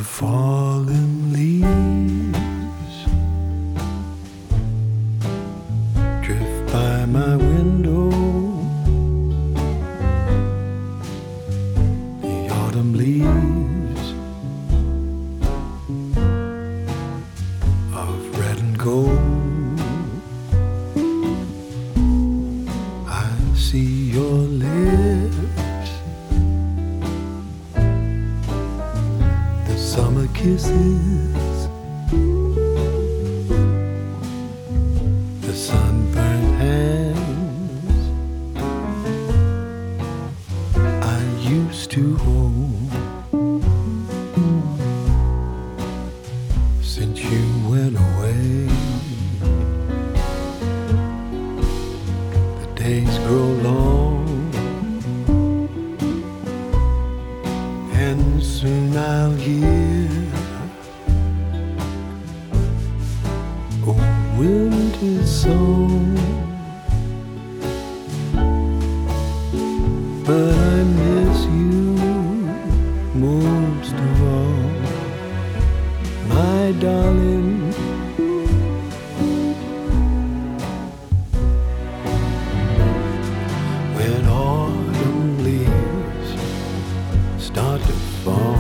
fallen leaves drift by my window. The autumn leaves of red and gold. I see your lips, the summer kisses, the sunburned hands I used to hold. Since you went away, the days grow long, and soon I'll hear a winter song. But I miss you most of all, my darling. When autumn leaves start to fall,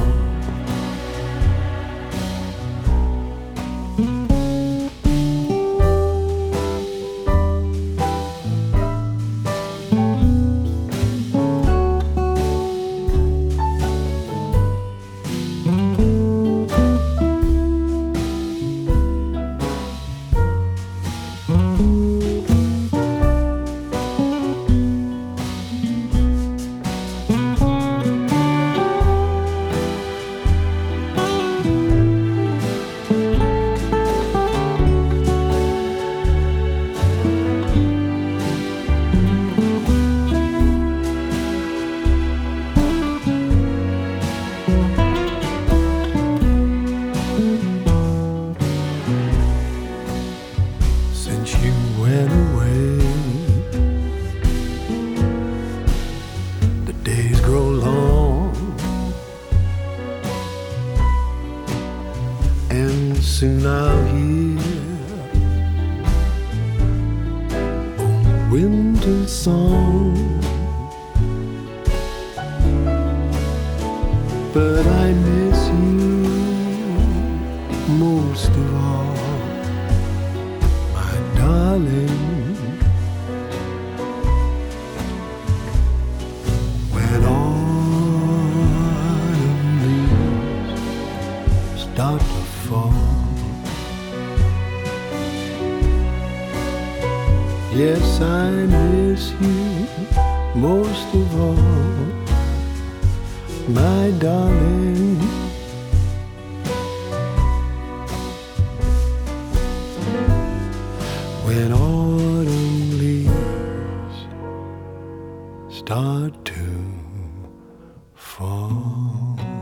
since you went away, the days grow long, and soon I'll hear a winter song. But I miss you most of all, my darling. When autumn leaves start to fall, yes, I miss you most of all, my darling. When autumn leaves start to fall.